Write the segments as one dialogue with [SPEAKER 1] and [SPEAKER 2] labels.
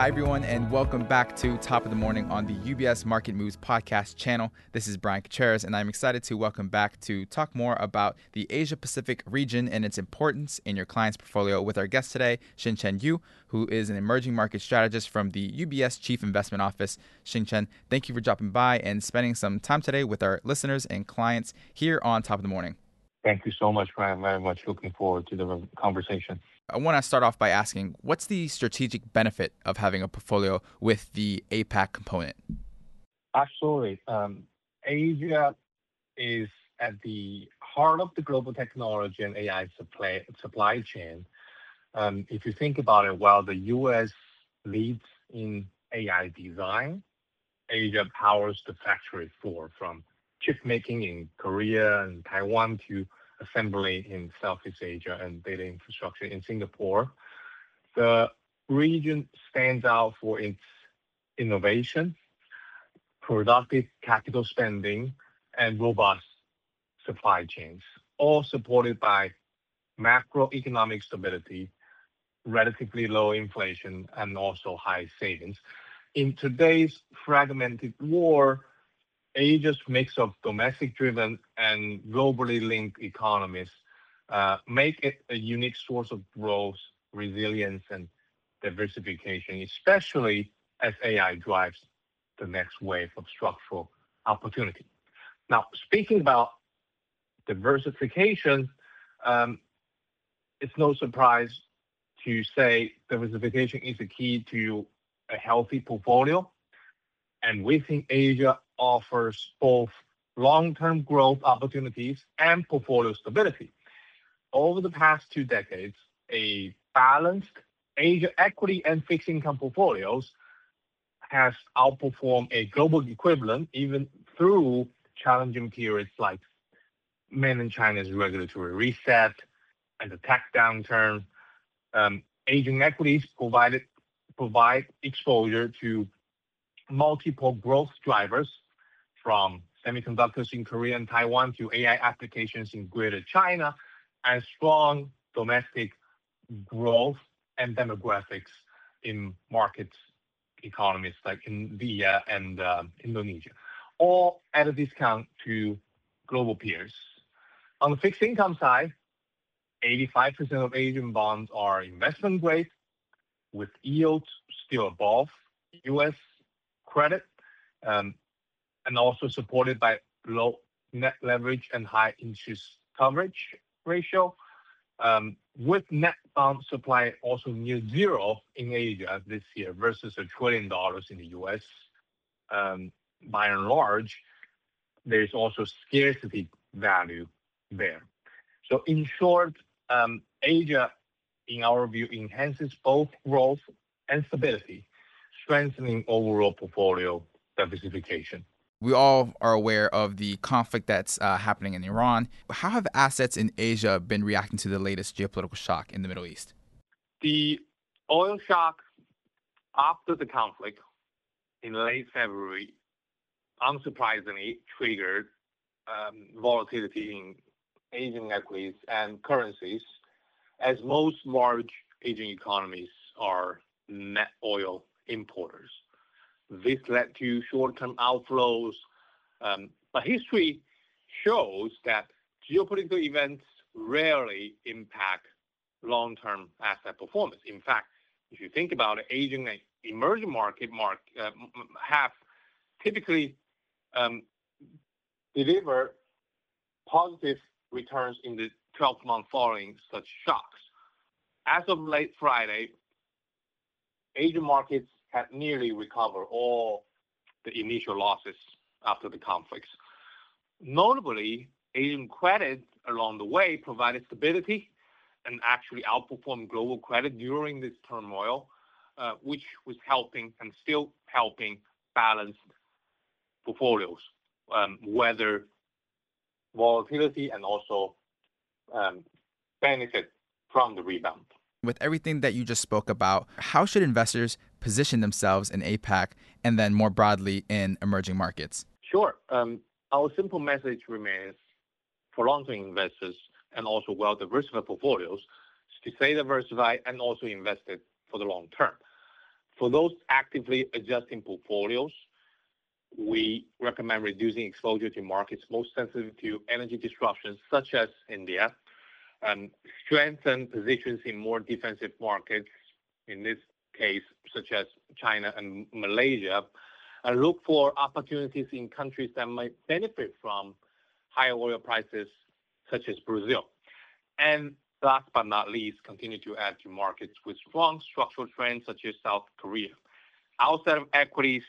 [SPEAKER 1] Hi, everyone, and welcome back to Top of the Morning on the UBS Market Moves podcast channel. This is Brian Kucheras, and I'm excited to welcome back to talk more about the Asia-Pacific region and its importance in your client's portfolio with our guest today, Xinchen Yu, who is an emerging market strategist from the UBS Chief Investment Office. Xinchen, thank you for dropping by and spending some time today with our listeners and clients here on Top of the Morning.
[SPEAKER 2] Thank you so much, Brian. Very much looking forward to the conversation.
[SPEAKER 1] I want to start off by asking, what's the strategic benefit of having a portfolio with the APAC component?
[SPEAKER 2] Absolutely. Asia is at the heart of the global technology and AI supply chain. If you think about it, while the U.S. leads in AI design, Asia powers the factory floor, from chip making in Korea and Taiwan to assembly in Southeast Asia and data infrastructure in Singapore. The region stands out for its innovation, productive capital spending, and robust supply chains, all supported by macroeconomic stability, relatively low inflation, and also high savings. In today's fragmented war, Asia's mix of domestic-driven and globally linked economies make it a unique source of growth, resilience, and diversification, especially as AI drives the next wave of structural opportunity. Now, speaking about diversification, it's no surprise to say diversification is the key to a healthy portfolio. And we think Asia offers both long-term growth opportunities and portfolio stability. Over the past 2 decades, a balanced Asia equity and fixed income portfolios has outperformed a global equivalent even through challenging periods like mainland China's regulatory reset and the tech downturn. Asian equities provide exposure to multiple growth drivers, from semiconductors in Korea and Taiwan to AI applications in Greater China, and strong domestic growth and demographics in markets, economies like India and Indonesia, all at a discount to global peers. On the fixed income side, 85% of Asian bonds are investment grade, with yields still above U.S. credit, and also supported by low net leverage and high interest coverage ratio, with net bond supply also near zero in Asia this year versus $1 trillion in the U.S. By and large, there's also scarcity value there. So in short, Asia, in our view, enhances both growth and stability, strengthening overall portfolio diversification.
[SPEAKER 1] We all are aware of the conflict that's happening in Iran. How have assets in Asia been reacting to the latest geopolitical shock in the Middle East?
[SPEAKER 2] The oil shock after the conflict in late February, unsurprisingly, triggered volatility in Asian equities and currencies, as most large Asian economies are net oil importers. This led to short-term outflows, but history shows that geopolitical events rarely impact long-term asset performance. In fact, if you think about it, Asian and emerging market have typically delivered positive returns in the 12 months following such shocks. As of late Friday, Asian markets had nearly recovered all the initial losses after the conflicts. Notably, Asian credit along the way provided stability and actually outperformed global credit during this turmoil, which was helping and still helping balance portfolios, weather volatility and also benefit from the rebound.
[SPEAKER 1] With everything that you just spoke about, how should investors position themselves in APAC and then more broadly in emerging markets?
[SPEAKER 2] Sure. Our simple message remains for long-term investors and also well-diversified portfolios to stay diversified and also invested for the long term. For those actively adjusting portfolios, we recommend reducing exposure to markets most sensitive to energy disruptions, such as India, strengthen positions in more defensive markets, in this case, such as China and Malaysia, and look for opportunities in countries that might benefit from higher oil prices, such as Brazil. And last but not least, continue to add to markets with strong structural trends, such as South Korea. Outside of equities,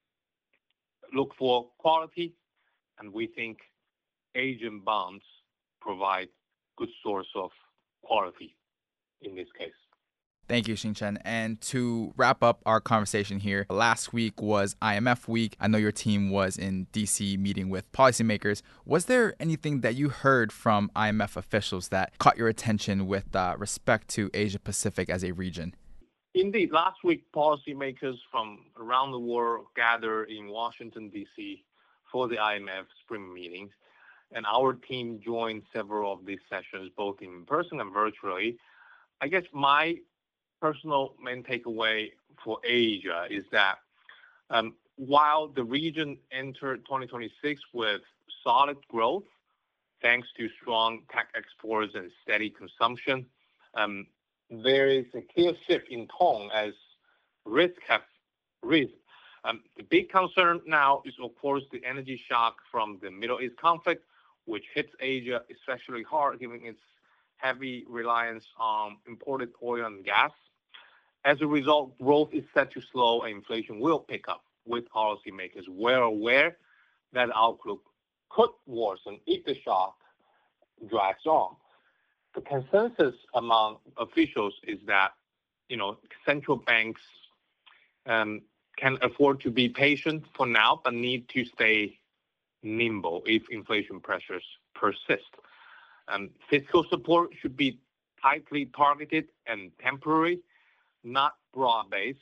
[SPEAKER 2] look for quality, and we think Asian bonds provide good source of quality in this case.
[SPEAKER 1] Thank you, Xingchen. And to wrap up our conversation here, last week was IMF week. I know your team was in DC meeting with policymakers. Was there anything that you heard from IMF officials that caught your attention with respect to Asia Pacific as a region?
[SPEAKER 2] Indeed, last week, policymakers from around the world gathered in Washington, D.C. for the IMF spring meetings, and our team joined several of these sessions, both in person and virtually. I guess my personal main takeaway for Asia is that while the region entered 2026 with solid growth, thanks to strong tech exports and steady consumption, there is a clear shift in tone as risks have risen. The big concern now is, of course, the energy shock from the Middle East conflict, which hits Asia especially hard, given its heavy reliance on imported oil and gas. As a result, growth is set to slow and inflation will pick up, with policymakers well aware that outlook could worsen if the shock drags on. The consensus among officials is that, central banks can afford to be patient for now, but need to stay nimble if inflation pressures persist. Fiscal support should be tightly targeted and temporary, not broad-based.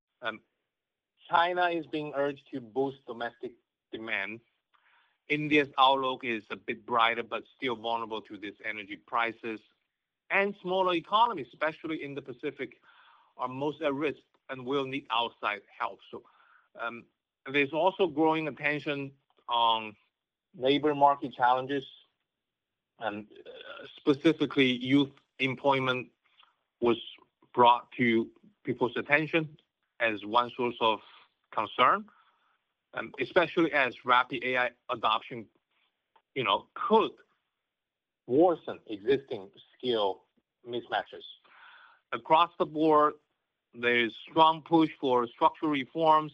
[SPEAKER 2] China is being urged to boost domestic demand. India's outlook is a bit brighter, but still vulnerable to these energy prices. And smaller economies, especially in the Pacific, are most at risk and will need outside help. So there's also growing attention on labor market challenges, and specifically youth employment was brought to people's attention as one source of concern, especially as rapid AI adoption, could worsen existing skill mismatches. Across the board, there is strong push for structural reforms,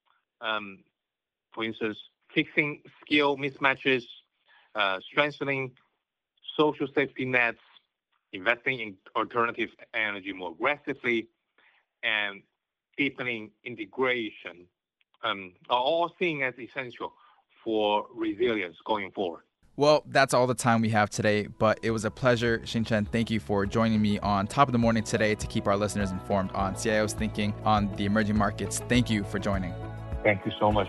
[SPEAKER 2] for instance, fixing skill mismatches, strengthening social safety nets, investing in alternative energy more aggressively, and deepening integration are all seen as essential for resilience going forward.
[SPEAKER 1] Well, that's all the time we have today, but it was a pleasure. Xingchen, thank you for joining me on Top of the Morning today to keep our listeners informed on CIO's thinking on the emerging markets. Thank you for joining.
[SPEAKER 2] Thank you so much.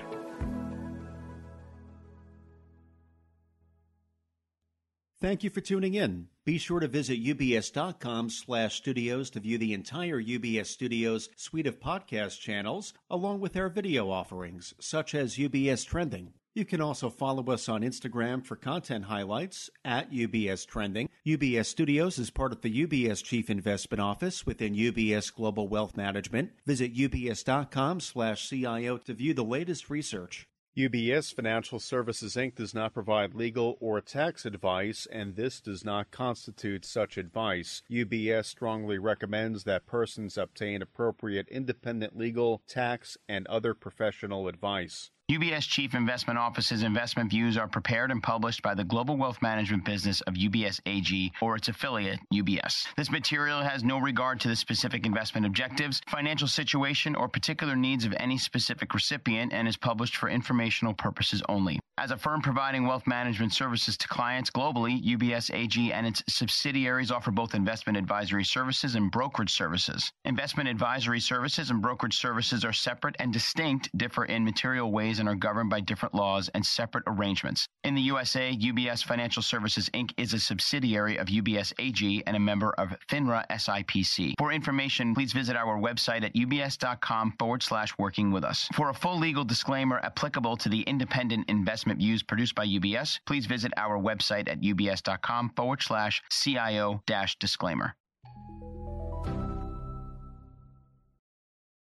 [SPEAKER 3] Thank you for tuning in. Be sure to visit ubs.com/studios to view the entire UBS Studios suite of podcast channels, along with our video offerings, such as UBS Trending. You can also follow us on Instagram for content highlights at UBS Trending. UBS Studios is part of the UBS Chief Investment Office within UBS Global Wealth Management. Visit ubs.com/CIO to view the latest research.
[SPEAKER 4] UBS Financial Services, Inc. does not provide legal or tax advice, and this does not constitute such advice. UBS strongly recommends that persons obtain appropriate independent legal, tax, and other professional advice.
[SPEAKER 5] UBS Chief Investment Office's investment views are prepared and published by the Global Wealth Management business of UBS AG or its affiliate, UBS. This material has no regard to the specific investment objectives, financial situation, or particular needs of any specific recipient and is published for informational purposes only. As a firm providing wealth management services to clients globally, UBS AG and its subsidiaries offer both investment advisory services and brokerage services. Investment advisory services and brokerage services are separate and distinct, differ in material ways companies and are governed by different laws and separate arrangements. In the USA, UBS Financial Services, Inc. is a subsidiary of UBS AG and a member of FINRA SIPC. For information, please visit our website at ubs.com/working with us. For a full legal disclaimer applicable to the independent investment views produced by UBS, please visit our website at ubs.com/CIO-disclaimer.